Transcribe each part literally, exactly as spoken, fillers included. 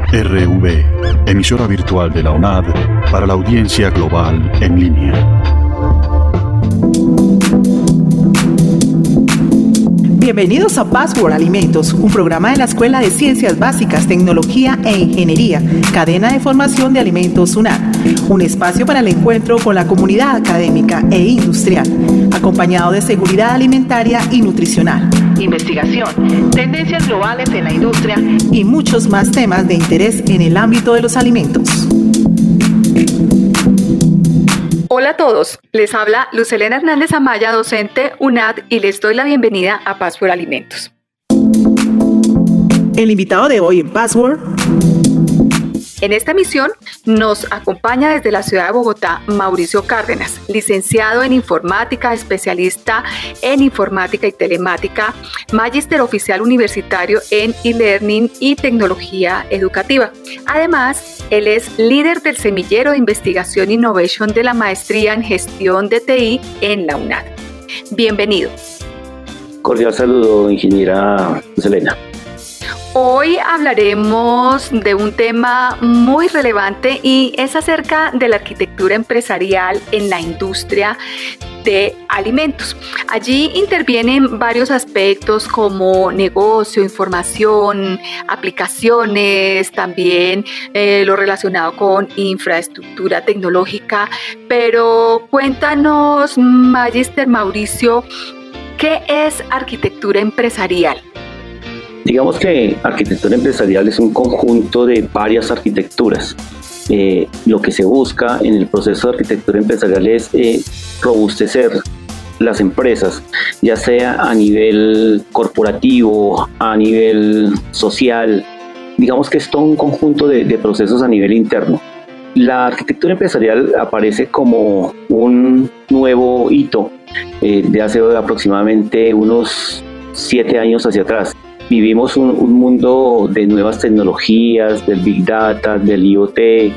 R V, emisora virtual de la UNAD para la audiencia global en línea. Bienvenidos a Password Alimentos, un programa de la Escuela de Ciencias Básicas, Tecnología e Ingeniería, Cadena de Formación de Alimentos UNAD, un espacio para el encuentro con la comunidad académica e industrial, acompañado de seguridad alimentaria y nutricional, investigación, tendencias globales en la industria y muchos más temas de interés en el ámbito de los alimentos. Hola a todos, les habla Luz Helena Hernández Amaya, docente UNAD, y les doy la bienvenida a Password Alimentos. El invitado de hoy en Password. En esta emisión nos acompaña desde la ciudad de Bogotá Mauricio Cárdenas, licenciado en informática, especialista en informática y telemática, magíster oficial universitario en e-learning y tecnología educativa. Además, él es líder del semillero de investigación e innovation de la maestría en gestión de T I en la UNAD. Bienvenido. Cordial saludo, ingeniera Selena. Hoy hablaremos de un tema muy relevante y es acerca de la arquitectura empresarial en la industria de alimentos. Allí intervienen varios aspectos como negocio, información, aplicaciones, también eh, lo relacionado con infraestructura tecnológica. Pero cuéntanos, Magíster Mauricio, ¿qué es arquitectura empresarial? Digamos que arquitectura empresarial es un conjunto de varias arquitecturas. Eh, lo que se busca en el proceso de arquitectura empresarial es eh, robustecer las empresas, ya sea a nivel corporativo, a nivel social. Digamos que es todo un conjunto de, de procesos a nivel interno. La arquitectura empresarial aparece como un nuevo hito eh, de hace aproximadamente unos siete años hacia atrás. Vivimos un, un mundo de nuevas tecnologías, del Big Data, del I O T,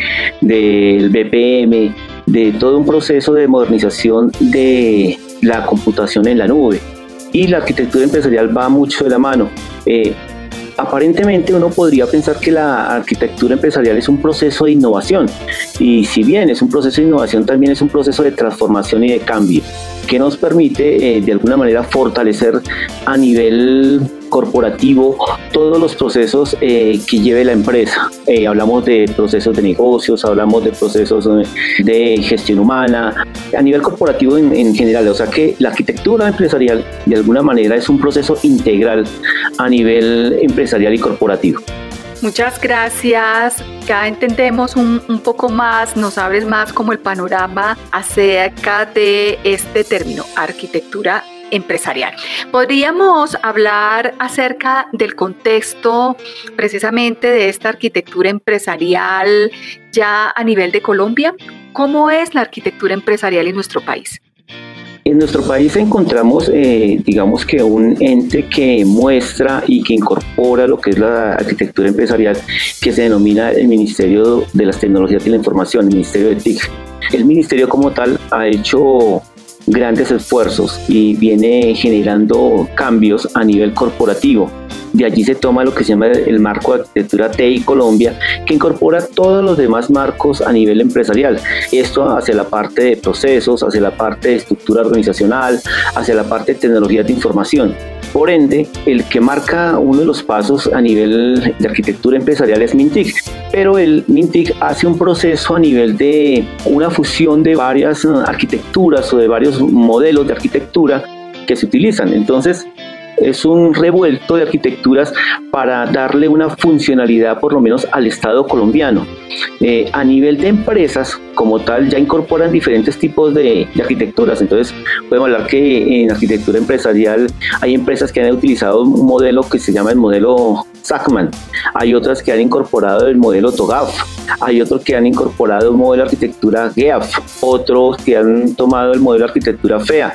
del B P M, de todo un proceso de modernización de la computación en la nube. Y la arquitectura empresarial va mucho de la mano. Eh, Aparentemente uno podría pensar que la arquitectura empresarial es un proceso de innovación, y si bien es un proceso de innovación, también es un proceso de transformación y de cambio que nos permite eh, de alguna manera fortalecer a nivel corporativo todos los procesos eh, que lleve la empresa. Eh, hablamos de procesos de negocios, hablamos de procesos de gestión humana, a nivel corporativo en, en general. O sea que la arquitectura empresarial de alguna manera es un proceso integral a nivel empresarial y corporativo. Muchas gracias. Ya entendemos un, un poco más, nos abres más como el panorama acerca de este término, arquitectura empresarial. ¿Podríamos hablar acerca del contexto precisamente de esta arquitectura empresarial ya a nivel de Colombia? ¿Cómo es la arquitectura empresarial en nuestro país? En nuestro país encontramos, eh, digamos que un ente que muestra y que incorpora lo que es la arquitectura empresarial, que se denomina el Ministerio de las Tecnologías y la Información, el Ministerio de T I C. El ministerio como tal ha hecho grandes esfuerzos y viene generando cambios a nivel corporativo. De allí se toma lo que se llama el marco de arquitectura T I Colombia, que incorpora todos los demás marcos a nivel empresarial. Esto hacia la parte de procesos, hacia la parte de estructura organizacional, hacia la parte de tecnologías de información. Por ende, el que marca uno de los pasos a nivel de arquitectura empresarial es MINTIC, pero el MINTIC hace un proceso a nivel de una fusión de varias arquitecturas o de varios modelos de arquitectura que se utilizan. Entonces, es un revuelto de arquitecturas para darle una funcionalidad por lo menos al Estado colombiano. Eh, a nivel de empresas como tal ya incorporan diferentes tipos de, de arquitecturas. Entonces podemos hablar que en arquitectura empresarial hay empresas que han utilizado un modelo que se llama el modelo Sackman, hay otras que han incorporado el modelo TOGAF, hay otros que han incorporado un modelo de arquitectura GEAF, otros que han tomado el modelo de arquitectura FEA,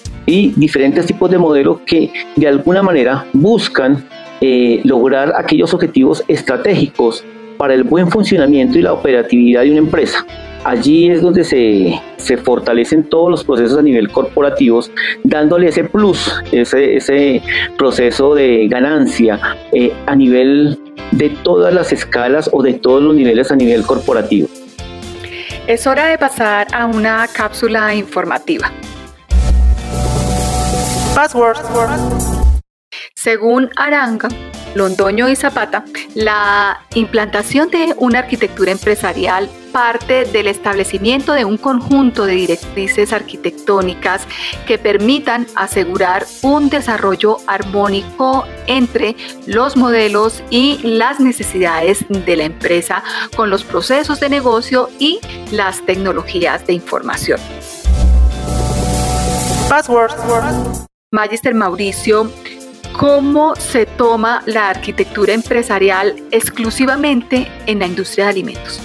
y diferentes tipos de modelos que de alguna manera buscan eh, lograr aquellos objetivos estratégicos para el buen funcionamiento y la operatividad de una empresa. Allí es donde se, se fortalecen todos los procesos a nivel corporativos, dándole ese plus, ese, ese proceso de ganancia eh, a nivel de todas las escalas o de todos los niveles a nivel corporativo. Es hora de pasar a una cápsula informativa. Password. Según Aranga, Londoño y Zapata, la implantación de una arquitectura empresarial parte del establecimiento de un conjunto de directrices arquitectónicas que permitan asegurar un desarrollo armónico entre los modelos y las necesidades de la empresa con los procesos de negocio y las tecnologías de información. Password. Magister Mauricio, ¿cómo se toma la arquitectura empresarial exclusivamente en la industria de alimentos?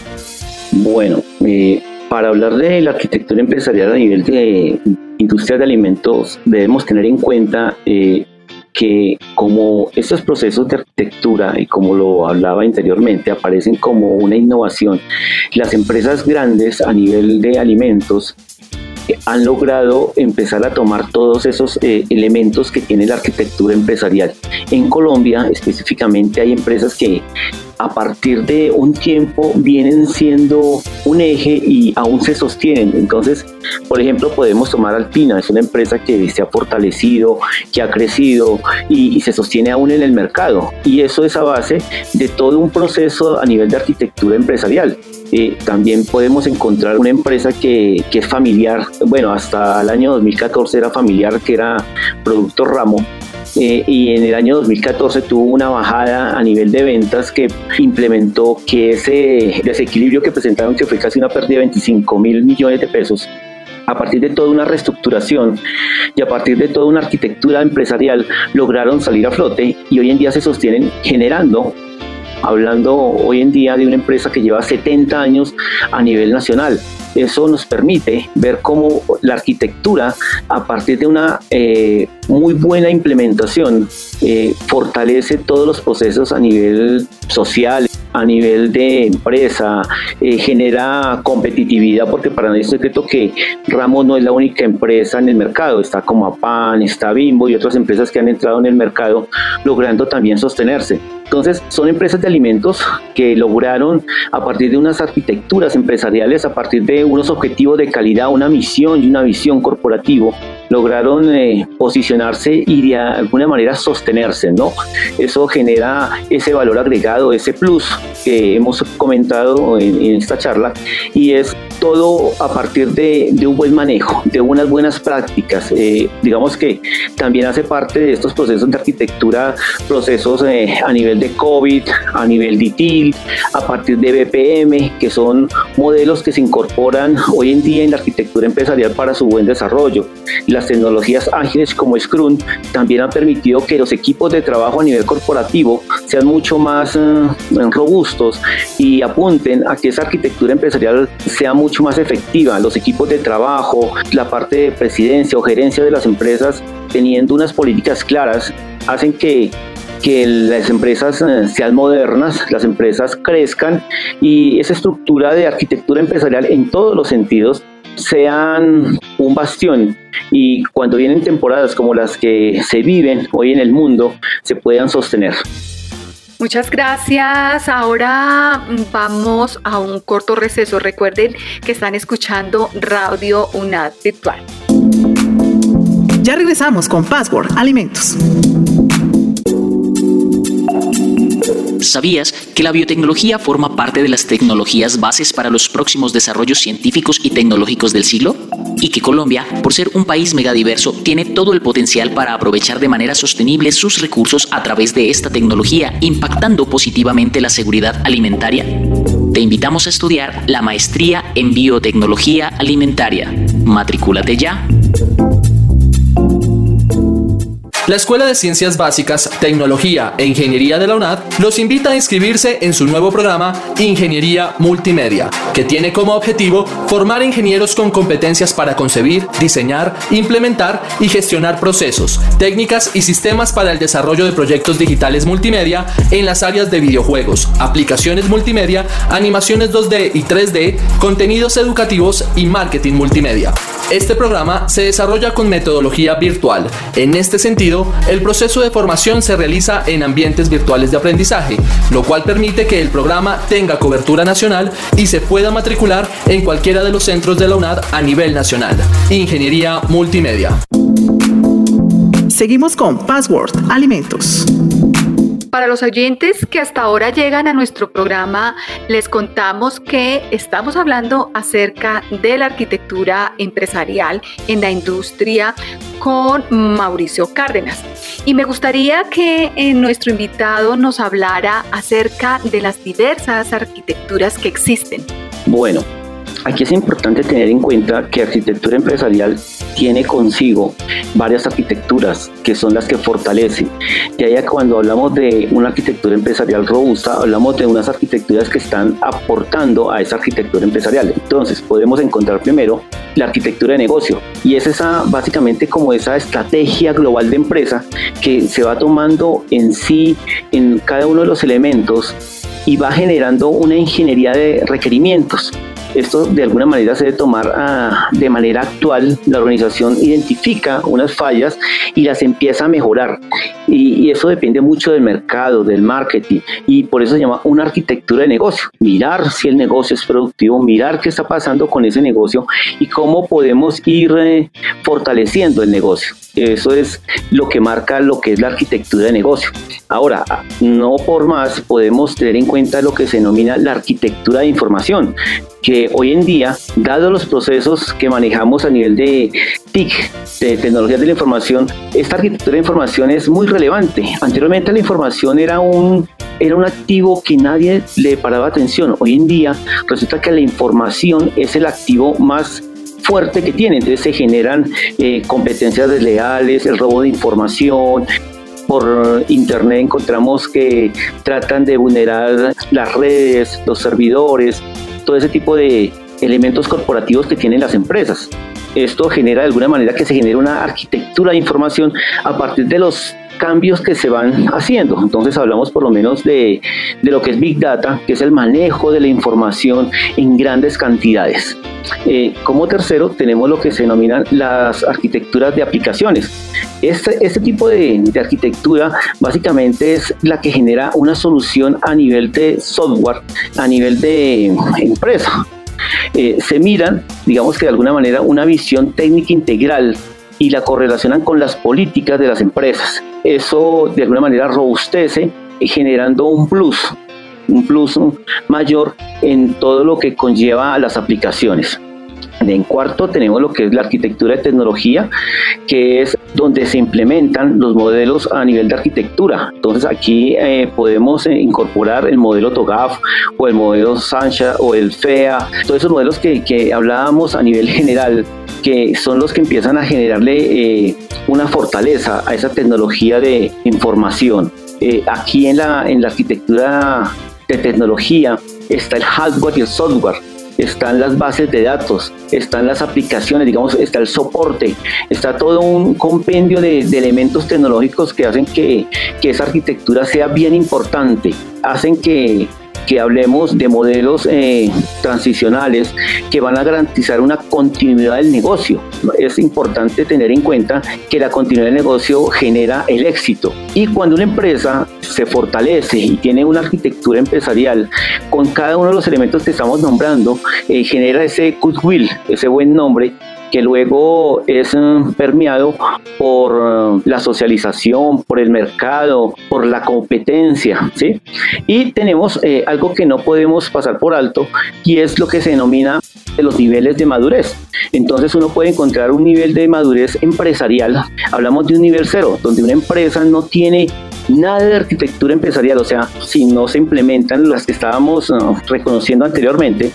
Bueno, eh, para hablar de la arquitectura empresarial a nivel de industria de alimentos, debemos tener en cuenta eh, que como estos procesos de arquitectura, y como lo hablaba anteriormente, aparecen como una innovación, las empresas grandes a nivel de alimentos han logrado empezar a tomar todos esos eh, elementos que tiene la arquitectura empresarial. En Colombia específicamente hay empresas que a partir de un tiempo vienen siendo un eje y aún se sostienen. Entonces, por ejemplo, podemos tomar Alpina, es una empresa que se ha fortalecido, que ha crecido y, y se sostiene aún en el mercado. Y eso es a base de todo un proceso a nivel de arquitectura empresarial. Eh, también podemos encontrar una empresa que, que es familiar, bueno, hasta el año dos mil catorce era familiar, que era Productos Ramo. Eh, y en el año dos mil catorce tuvo una bajada a nivel de ventas que implementó que ese desequilibrio que presentaron, que fue casi una pérdida de veinticinco mil millones de pesos, a partir de toda una reestructuración y a partir de toda una arquitectura empresarial lograron salir a flote y hoy en día se sostienen generando, hablando hoy en día de una empresa que lleva setenta años a nivel nacional. Eso nos permite ver cómo la arquitectura, a partir de una eh, muy buena implementación, eh, fortalece todos los procesos a nivel social, a nivel de empresa, eh, genera competitividad, porque para nadie es secreto que Ramos no es la única empresa en el mercado, está como Apan, está Bimbo y otras empresas que han entrado en el mercado logrando también sostenerse. Entonces son empresas de alimentos que lograron a partir de unas arquitecturas empresariales, a partir de unos objetivos de calidad, una misión y una visión corporativo, lograron eh, posicionarse y de alguna manera sostenerse, ¿no? Eso genera ese valor agregado, ese plus que hemos comentado en, en esta charla, y es todo a partir de, de un buen manejo, de unas buenas prácticas. Eh, digamos que también hace parte de estos procesos de arquitectura, procesos eh, a nivel de COVID, a nivel de I T I L, a partir de B P M, que son modelos que se incorporan hoy en día en la arquitectura empresarial para su buen desarrollo. Las tecnologías ágiles como Scrum también han permitido que los equipos de trabajo a nivel corporativo sean mucho más eh, robustos y apunten a que esa arquitectura empresarial sea mucho más efectiva. Los equipos de trabajo, la parte de presidencia o gerencia de las empresas, teniendo unas políticas claras, hacen que que las empresas sean modernas, las empresas crezcan y esa estructura de arquitectura empresarial en todos los sentidos sean un bastión, y cuando vienen temporadas como las que se viven hoy en el mundo se puedan sostener. Muchas gracias. Ahora vamos a un corto receso. Recuerden que están escuchando Radio UNAD Virtual. Ya regresamos con Password Alimentos. ¿Sabías que la biotecnología forma parte de las tecnologías bases para los próximos desarrollos científicos y tecnológicos del siglo? Y que Colombia, por ser un país megadiverso, tiene todo el potencial para aprovechar de manera sostenible sus recursos a través de esta tecnología, impactando positivamente la seguridad alimentaria. Te invitamos a estudiar la maestría en biotecnología alimentaria. Matricúlate ya. La Escuela de Ciencias Básicas, Tecnología e Ingeniería de la UNAD los invita a inscribirse en su nuevo programa Ingeniería Multimedia, que tiene como objetivo formar ingenieros con competencias para concebir, diseñar, implementar y gestionar procesos, técnicas y sistemas para el desarrollo de proyectos digitales multimedia en las áreas de videojuegos, aplicaciones multimedia, animaciones dos D y tres D, contenidos educativos y marketing multimedia. Este programa se desarrolla con metodología virtual. En este sentido, ejemplo, el proceso de formación se realiza en ambientes virtuales de aprendizaje, lo cual permite que el programa tenga cobertura nacional y se pueda matricular en cualquiera de los centros de la UNAD a nivel nacional. Ingeniería Multimedia. Seguimos con Password Alimentos. Para los oyentes que hasta ahora llegan a nuestro programa, les contamos que estamos hablando acerca de la arquitectura empresarial en la industria con Mauricio Cárdenas. Y me gustaría que eh, nuestro invitado nos hablara acerca de las diversas arquitecturas que existen. Bueno, aquí es importante tener en cuenta que arquitectura empresarial tiene consigo varias arquitecturas que son las que fortalecen. De ahí a cuando hablamos de una arquitectura empresarial robusta, hablamos de unas arquitecturas que están aportando a esa arquitectura empresarial. Entonces podemos encontrar primero la arquitectura de negocio, y es esa básicamente como esa estrategia global de empresa que se va tomando en sí en cada uno de los elementos y va generando una ingeniería de requerimientos. Esto de alguna manera se debe tomar uh, de manera actual. La organización identifica unas fallas y las empieza a mejorar, y, y eso depende mucho del mercado, del marketing, y por eso se llama una arquitectura de negocio. Mirar si el negocio es productivo, mirar qué está pasando con ese negocio y cómo podemos ir eh, fortaleciendo el negocio. Eso es lo que marca lo que es la arquitectura de negocio. Ahora, no por más podemos tener en cuenta lo que se denomina la arquitectura de información, que hoy en día, dado los procesos que manejamos a nivel de T I C, de tecnologías de la información, esta arquitectura de información es muy relevante. Anteriormente la información era un, era un activo que nadie le paraba atención. Hoy en día resulta que la información es el activo más fuerte que tiene. Entonces se generan eh, competencias desleales, el robo de información. Por internet encontramos que tratan de vulnerar las redes, los servidores, todo ese tipo de elementos corporativos que tienen las empresas. Esto genera de alguna manera que se genere una arquitectura de información a partir de los cambios que se van haciendo. Entonces hablamos por lo menos de, de lo que es Big Data, que es el manejo de la información en grandes cantidades. Eh, como tercero tenemos lo que se denominan las arquitecturas de aplicaciones. Este, este tipo de, de arquitectura básicamente es la que genera una solución a nivel de software, a nivel de empresa. Eh, se miran, digamos que de alguna manera, una visión técnica integral y la correlacionan con las políticas de las empresas. Eso de alguna manera robustece, generando un plus, un plus mayor en todo lo que conlleva a las aplicaciones. En cuarto tenemos lo que es la arquitectura de tecnología, que es donde se implementan los modelos a nivel de arquitectura. Entonces aquí eh, podemos eh, incorporar el modelo TOGAF o el modelo SANSHA o el FEA, todos esos modelos que, que hablábamos a nivel general, que son los que empiezan a generarle eh, una fortaleza a esa tecnología de información. Eh, aquí en la, en la arquitectura de tecnología está el hardware y el software. Están las bases de datos, están las aplicaciones, digamos, está el soporte, está todo un compendio de, de elementos tecnológicos que hacen que, que esa arquitectura sea bien importante, hacen que, que hablemos de modelos eh, transicionales que van a garantizar una continuidad del negocio. Es importante tener en cuenta que la continuidad del negocio genera el éxito, y cuando una empresa se fortalece y tiene una arquitectura empresarial con cada uno de los elementos que estamos nombrando, eh, genera ese goodwill, ese buen nombre, que luego es uh, permeado por uh, la socialización, por el mercado, por la competencia, ¿sí? Y tenemos eh, algo que no podemos pasar por alto, y es lo que se denomina de los niveles de madurez. Entonces uno puede encontrar un nivel de madurez empresarial. Hablamos de un nivel cero, donde una empresa no tiene nada de arquitectura empresarial, o sea, si no se implementan las que estábamos uh, reconociendo anteriormente,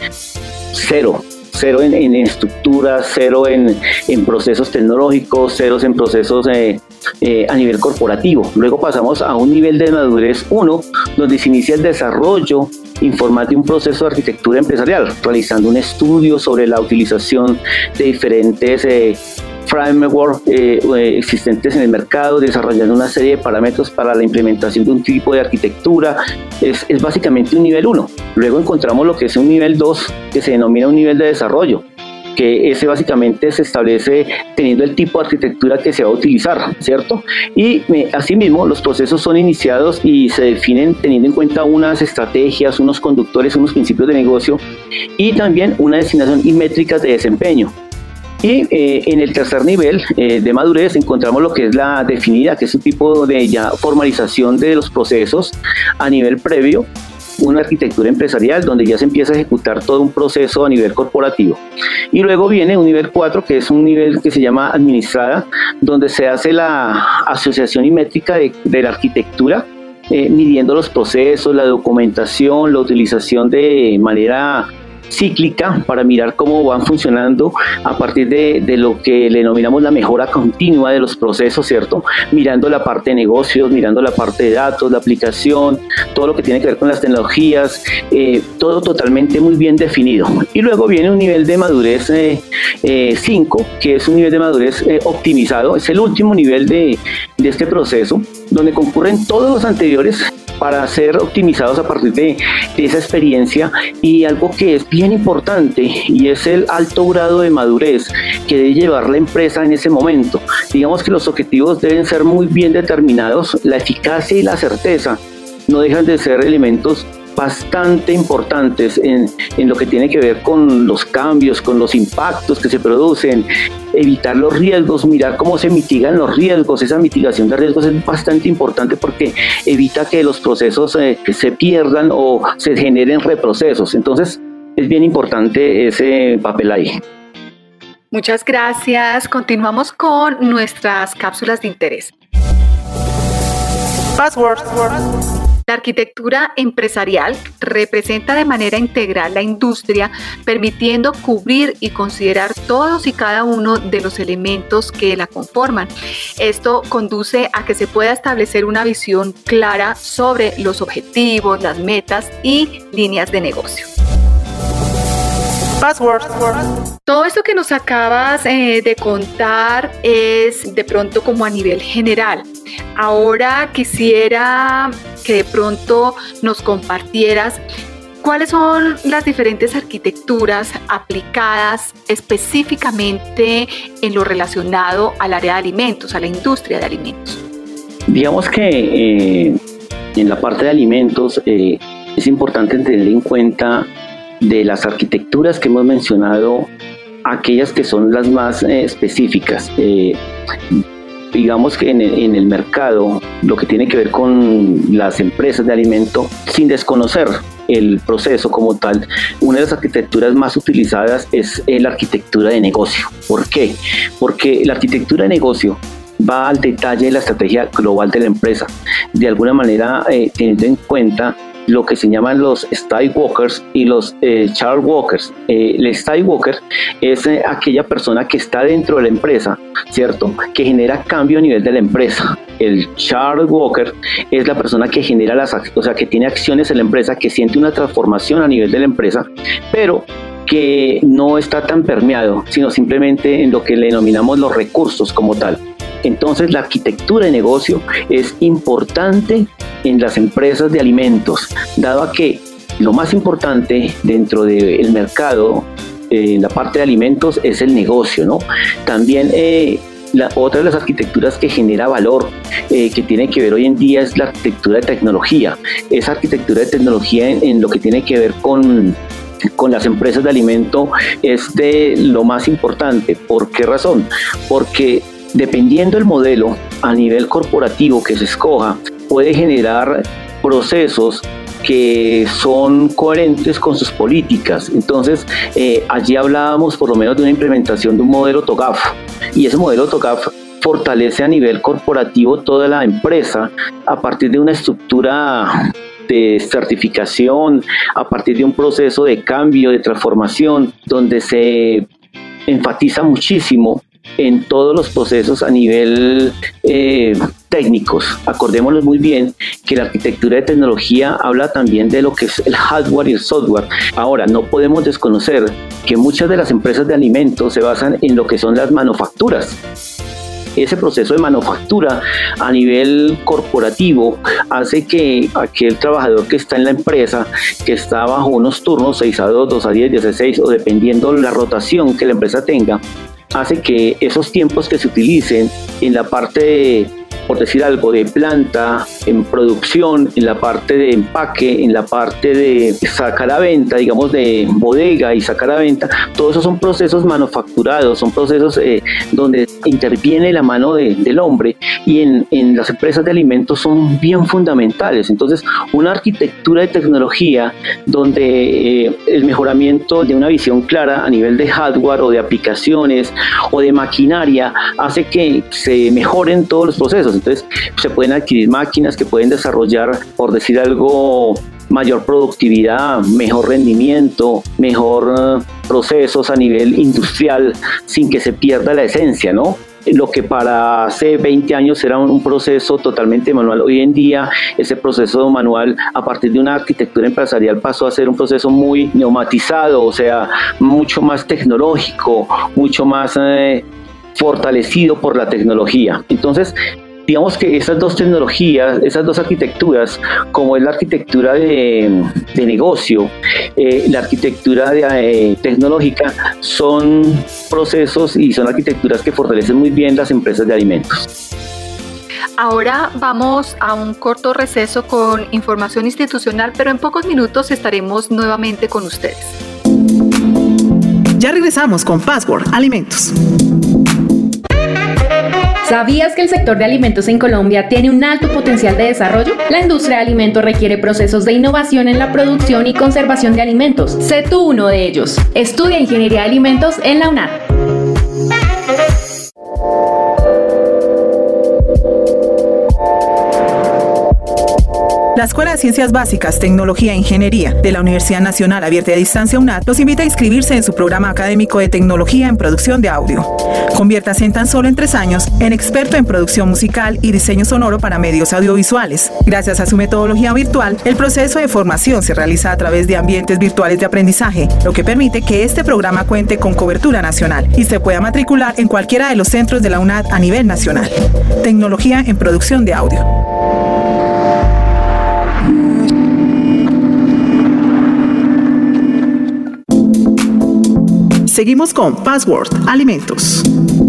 cero. Cero en, en estructuras, cero en, en procesos tecnológicos, ceros en procesos eh, eh, a nivel corporativo. Luego pasamos a un nivel de madurez uno, donde se inicia el desarrollo informal de un proceso de arquitectura empresarial, realizando un estudio sobre la utilización de diferentes eh, framework eh, existentes en el mercado, desarrollando una serie de parámetros para la implementación de un tipo de arquitectura. Es, es básicamente un nivel uno. Luego encontramos lo que es un nivel dos, que se denomina un nivel de desarrollo. que ese básicamente se establece teniendo el tipo de arquitectura que se va a utilizar, ¿cierto? Y eh, asimismo los procesos son iniciados y se definen teniendo en cuenta unas estrategias, unos conductores, unos principios de negocio y también una designación y métricas de desempeño. Y eh, en el tercer nivel eh, de madurez encontramos lo que es la definida, que es un tipo de ya formalización de los procesos a nivel previo, una arquitectura empresarial donde ya se empieza a ejecutar todo un proceso a nivel corporativo. Y luego viene un nivel cuatro, que es un nivel que se llama administrada, donde se hace la asociación y métrica de, de la arquitectura, eh, midiendo los procesos, la documentación, la utilización de manera cíclica para mirar cómo van funcionando a partir de, de lo que le denominamos la mejora continua de los procesos, ¿cierto? Mirando la parte de negocios, mirando la parte de datos, la aplicación, todo lo que tiene que ver con las tecnologías, eh, todo totalmente muy bien definido. Y luego viene un nivel de madurez cinco, eh, eh, que es un nivel de madurez eh, optimizado, es el último nivel de, de este proceso, donde concurren todos los anteriores para ser optimizados a partir de, de esa experiencia, y algo que es bien importante y es el alto grado de madurez que debe llevar la empresa en ese momento. Digamos que los objetivos deben ser muy bien determinados, la eficacia y la certeza no dejan de ser elementos bastante importantes en, en lo que tiene que ver con los cambios, con los impactos que se producen, evitar los riesgos, mirar cómo se mitigan los riesgos. Esa mitigación de riesgos es bastante importante porque evita que los procesos eh, se pierdan o se generen reprocesos. Entonces es bien importante ese papel ahí. Muchas gracias. Continuamos con nuestras cápsulas de interés. Password. La arquitectura empresarial representa de manera integral la industria, permitiendo cubrir y considerar todos y cada uno de los elementos que la conforman. Esto conduce a que se pueda establecer una visión clara sobre los objetivos, las metas y líneas de negocio. Password. Todo esto que nos acabas eh, de contar es de pronto como a nivel general. Ahora quisiera que de pronto nos compartieras cuáles son las diferentes arquitecturas aplicadas específicamente en lo relacionado al área de alimentos, a la industria de alimentos. Digamos que eh, en la parte de alimentos eh, es importante tener en cuenta de las arquitecturas que hemos mencionado, aquellas que son las más eh, específicas. Eh, digamos que en el, en el mercado, lo que tiene que ver con las empresas de alimento, sin desconocer el proceso como tal, una de las arquitecturas más utilizadas es la arquitectura de negocio. ¿Por qué? Porque la arquitectura de negocio va al detalle de la estrategia global de la empresa, de alguna manera eh, teniendo en cuenta lo que se llaman los style walkers y los eh, chart walkers. Eh, el style walker es eh, aquella persona que está dentro de la empresa, ¿cierto? Que genera cambio a nivel de la empresa. El chart walker es la persona que genera las, o sea, que tiene acciones en la empresa, que siente una transformación a nivel de la empresa, pero que no está tan permeado, sino simplemente en lo que le denominamos los recursos como tal. Entonces la arquitectura de negocio es importante en las empresas de alimentos, dado a que lo más importante dentro del mercado, eh, en la parte de alimentos, es el negocio, ¿no? También eh, la, otra de las arquitecturas que genera valor, eh, que tiene que ver hoy en día, es la arquitectura de tecnología. Esa arquitectura de tecnología en, en lo que tiene que ver con con las empresas de alimento es de lo más importante. ¿Por qué razón? Porque dependiendo del modelo a nivel corporativo que se escoja, puede generar procesos que son coherentes con sus políticas. Entonces, eh, allí hablábamos por lo menos de una implementación de un modelo TOGAF, y ese modelo TOGAF fortalece a nivel corporativo toda la empresa a partir de una estructura de certificación, a partir de un proceso de cambio, de transformación, donde se enfatiza muchísimo en todos los procesos a nivel eh, técnicos. Acordémonos muy bien que la arquitectura de tecnología habla también de lo que es el hardware y el software. Ahora, no podemos desconocer que muchas de las empresas de alimentos se basan en lo que son las manufacturas. ese proceso de manufactura a nivel corporativo hace que aquel trabajador que está en la empresa, que está bajo unos turnos seis a dos, dos a diez, diez a seis, o dependiendo la rotación que la empresa tenga, hace que esos tiempos que se utilicen en la parte de, por decir algo, de planta, en producción, en la parte de empaque, en la parte de sacar a venta, digamos de bodega y sacar a venta, todos esos son procesos manufacturados, son procesos eh, donde interviene la mano de, del hombre, y en, en las empresas de alimentos son bien fundamentales. Entonces, una arquitectura de tecnología donde eh, el mejoramiento de una visión clara a nivel de hardware o de aplicaciones o de maquinaria hace que se mejoren todos los procesos. Entonces se pueden adquirir máquinas que pueden desarrollar, por decir algo, mayor productividad, mejor rendimiento, mejor uh, procesos a nivel industrial sin que se pierda la esencia, ¿no? Lo que para hace veinte años era un proceso totalmente manual, hoy en día ese proceso manual, a partir de una arquitectura empresarial, pasó a ser un proceso muy neumatizado, o sea, mucho más tecnológico, mucho más eh, fortalecido por la tecnología. Entonces, digamos que esas dos tecnologías, esas dos arquitecturas, como es la arquitectura de, de negocio, eh, la arquitectura de, eh, tecnológica, son procesos y son arquitecturas que fortalecen muy bien las empresas de alimentos. Ahora vamos a un corto receso con información institucional, pero en pocos minutos estaremos nuevamente con ustedes. Ya regresamos con Password Alimentos. ¿Sabías que el sector de alimentos en Colombia tiene un alto potencial de desarrollo? La industria de alimentos requiere procesos de innovación en la producción y conservación de alimentos. Sé tú uno de ellos. Estudia Ingeniería de Alimentos en la UNAD. La Escuela de Ciencias Básicas, Tecnología e Ingeniería de la Universidad Nacional Abierta y a Distancia UNAD los invita a inscribirse en su programa académico de Tecnología en Producción de Audio. Conviértase en tan solo en tres años en experto en producción musical y diseño sonoro para medios audiovisuales. Gracias a su metodología virtual, el proceso de formación se realiza a través de ambientes virtuales de aprendizaje, lo que permite que este programa cuente con cobertura nacional y se pueda matricular en cualquiera de los centros de la UNAD a nivel nacional. Tecnología en Producción de Audio. Seguimos con Password Alimentos.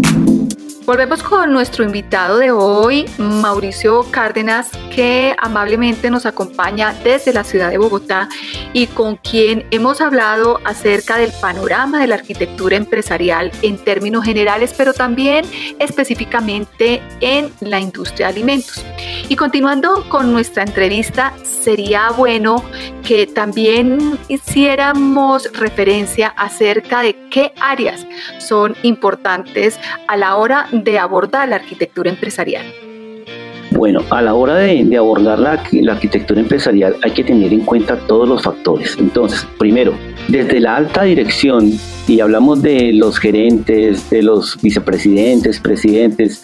Volvemos con nuestro invitado de hoy, Mauricio Cárdenas, que amablemente nos acompaña desde la ciudad de Bogotá y con quien hemos hablado acerca del panorama de la arquitectura empresarial en términos generales, pero también específicamente en la industria de alimentos. Y continuando con nuestra entrevista, sería bueno que también hiciéramos referencia acerca de qué áreas son importantes a la hora de abordar la arquitectura empresarial. Bueno, a la hora de, de abordar la, la arquitectura empresarial hay que tener en cuenta todos los factores. Entonces, primero, desde la alta dirección, y hablamos de los gerentes, de los vicepresidentes, presidentes,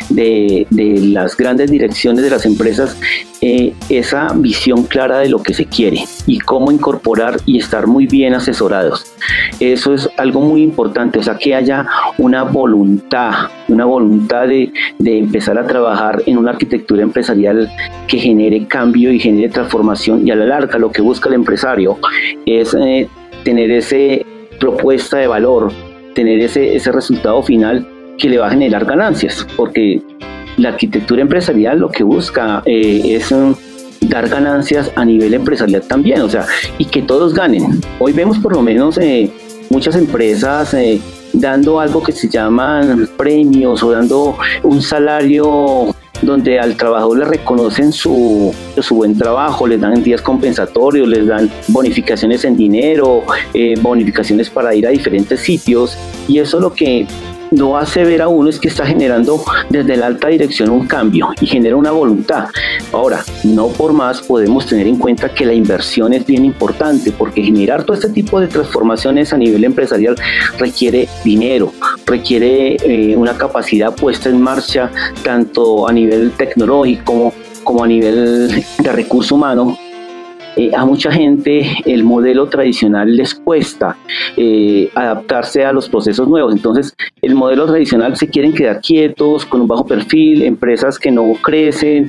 de, de las grandes direcciones de las empresas, eh, esa visión clara de lo que se quiere y cómo incorporar y estar muy bien asesorados. Eso es algo muy importante, o sea, que haya una voluntad, una voluntad de, de empezar a trabajar en una arquitectura empresarial que genere cambio y genere transformación, y a la larga lo que busca el empresario es eh, tener ese propuesta de valor, tener ese, ese resultado final que le va a generar ganancias, porque la arquitectura empresarial lo que busca eh, es um, dar ganancias a nivel empresarial también, o sea, y que todos ganen. Hoy vemos por lo menos eh, muchas empresas eh, dando algo que se llaman premios o dando un salario donde al trabajador le reconocen su, su buen trabajo, les dan días compensatorios, les dan bonificaciones en dinero, eh, bonificaciones para ir a diferentes sitios, y eso lo que lo hace ver a uno es que está generando desde la alta dirección un cambio y genera una voluntad. Ahora, no por más podemos tener en cuenta que la inversión es bien importante, porque generar todo este tipo de transformaciones a nivel empresarial requiere dinero, requiere eh, una capacidad puesta en marcha tanto a nivel tecnológico como, como a nivel de recurso humano. eh, a mucha gente el modelo tradicional les cuesta eh, adaptarse a los procesos nuevos. Entonces, el modelo tradicional se quieren quedar quietos, con un bajo perfil, empresas que no crecen,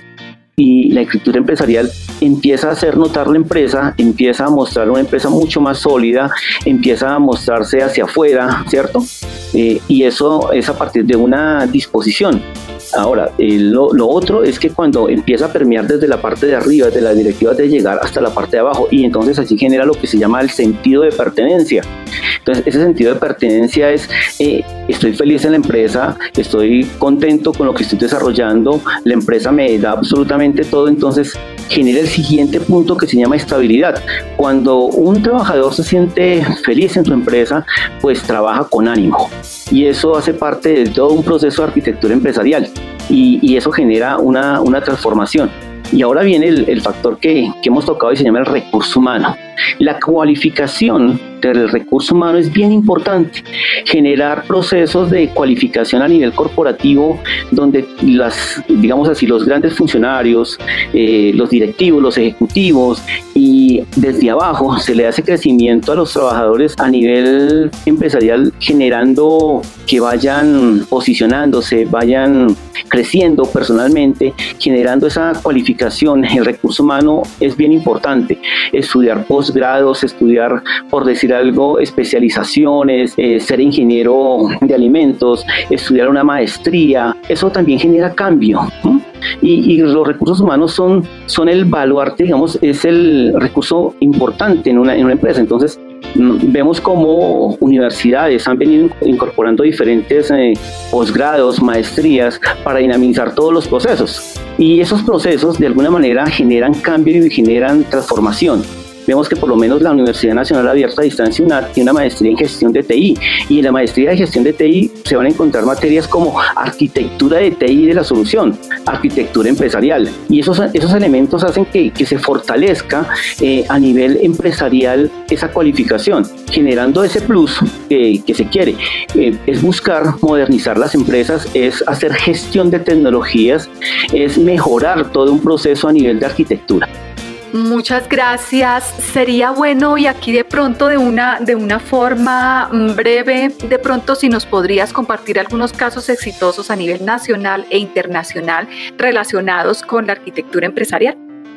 y la escritura empresarial empieza a hacer notar la empresa, empieza a mostrar una empresa mucho más sólida, empieza a mostrarse hacia afuera, ¿cierto? Eh, y eso es a partir de una disposición. Ahora, eh, lo, lo otro es que cuando empieza a permear desde la parte de arriba, desde las directivas, de llegar hasta la parte de abajo, y entonces así genera lo que se llama el sentido de pertenencia. Entonces, ese sentido de pertenencia es, eh, estoy feliz en la empresa, estoy contento con lo que estoy desarrollando, la empresa me da absolutamente todo, entonces genera el siguiente punto que se llama estabilidad. Cuando un trabajador se siente feliz en su empresa, pues trabaja con ánimo, y eso hace parte de todo un proceso de arquitectura empresarial, y, y eso genera una, una transformación. Y ahora viene el, el factor que, que hemos tocado y se llama el recurso humano. La cualificación del recurso humano es bien importante. Generar procesos de cualificación a nivel corporativo donde las, digamos así, los grandes funcionarios, eh, los directivos, los ejecutivos, y desde abajo se le hace crecimiento a los trabajadores a nivel empresarial, generando que vayan posicionándose, vayan creciendo personalmente, generando esa cualificación. El recurso humano es bien importante. Estudiar posgrados, estudiar, por decir algo, especializaciones, eh, ser ingeniero de alimentos, estudiar una maestría, eso también genera cambio. ¿Mm? Y, y los recursos humanos son, son el baluarte, digamos, es el recurso importante en una, en una empresa. Entonces, vemos cómo universidades han venido incorporando diferentes eh, posgrados, maestrías, para dinamizar todos los procesos. Y esos procesos, de alguna manera, generan cambio y generan transformación. Vemos que por lo menos la Universidad Nacional Abierta a Distancia U N A D tiene una maestría en gestión de T I, y en la maestría de gestión de T I se van a encontrar materias como arquitectura de T I de la solución, arquitectura empresarial, y esos, esos elementos hacen que, que se fortalezca eh, a nivel empresarial esa cualificación, generando ese plus que, que se quiere. Eh, es buscar modernizar las empresas, es hacer gestión de tecnologías, es mejorar todo un proceso a nivel de arquitectura. Muchas gracias. Sería bueno, y aquí de pronto de una, de una forma breve, de pronto si nos podrías compartir algunos casos exitosos a nivel nacional e internacional relacionados con la arquitectura empresarial.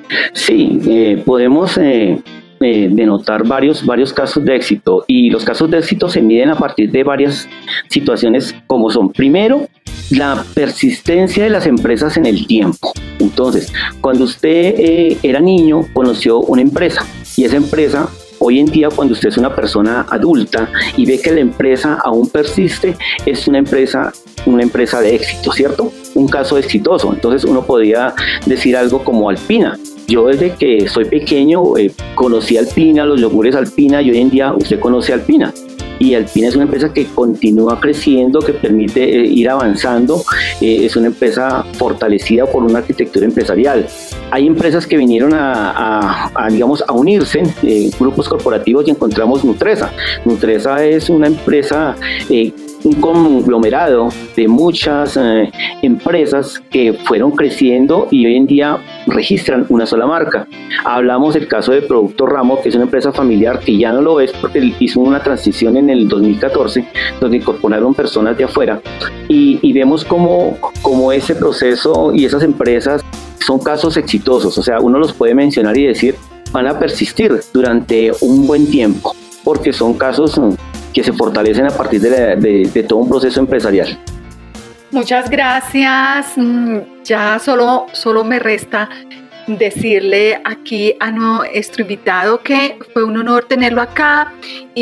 Sí, eh, podemos eh, eh, denotar varios, varios casos de éxito, y los casos de éxito se miden a partir de varias situaciones, como son: primero, la persistencia de las empresas en el tiempo. Entonces, cuando usted eh, era niño, conoció una empresa, y esa empresa, hoy en día, cuando usted es una persona adulta y ve que la empresa aún persiste, es una empresa, una empresa de éxito, ¿cierto? Un caso exitoso. Entonces, uno podría decir algo como Alpina. Yo desde que soy pequeño eh, conocí Alpina, los yogures Alpina, y hoy en día usted conoce Alpina. Y Alpina es una empresa que continúa creciendo, que permite eh, ir avanzando, eh, es una empresa fortalecida por una arquitectura empresarial. Hay empresas que vinieron a, a, a digamos, a unirse, eh, grupos corporativos, y encontramos Nutresa. Nutresa es una empresa, eh, un conglomerado de muchas eh, empresas que fueron creciendo y hoy en día registran una sola marca. Hablamos del caso de Producto Ramo, que es una empresa familiar que ya no lo es porque hizo una transición en el dos mil catorce, donde incorporaron personas de afuera, y, y vemos cómo, cómo ese proceso y esas empresas son casos exitosos. O sea, uno los puede mencionar y decir, van a persistir durante un buen tiempo, porque son casos que se fortalecen a partir de, la, de, de todo un proceso empresarial. Muchas gracias. Ya solo, solo me resta decirle aquí a nuestro invitado que fue un honor tenerlo acá,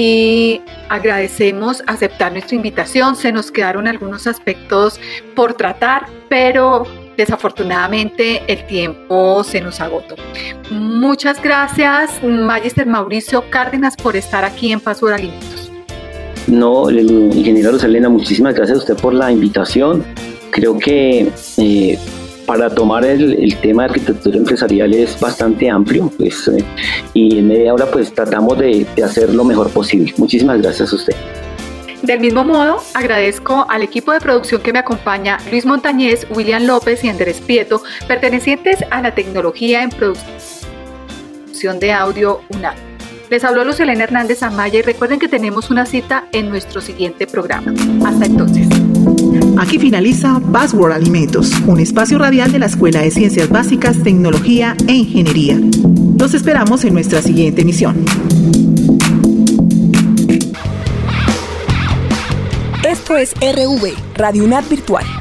y agradecemos aceptar nuestra invitación. Se nos quedaron algunos aspectos por tratar, pero desafortunadamente el tiempo se nos agotó. Muchas gracias, Magister Mauricio Cárdenas, por estar aquí en Password Alimentos. No, el ingeniero Rosalena, muchísimas gracias a usted por la invitación. Creo que eh, para tomar el, el tema de arquitectura empresarial es bastante amplio, pues, eh, y en media hora pues tratamos de, de hacer lo mejor posible. Muchísimas gracias a usted. Del mismo modo, agradezco al equipo de producción que me acompaña: Luis Montañez, William López y Andrés Prieto, pertenecientes a la tecnología en producción producción de audio UNAD. Les habló Luz Helena Hernández Amaya y recuerden que tenemos una cita en nuestro siguiente programa. Hasta entonces. Aquí finaliza Buzzword Alimentos, un espacio radial de la Escuela de Ciencias Básicas, Tecnología e Ingeniería. Los esperamos en nuestra siguiente emisión. Esto es R V, Radio UNAD Virtual.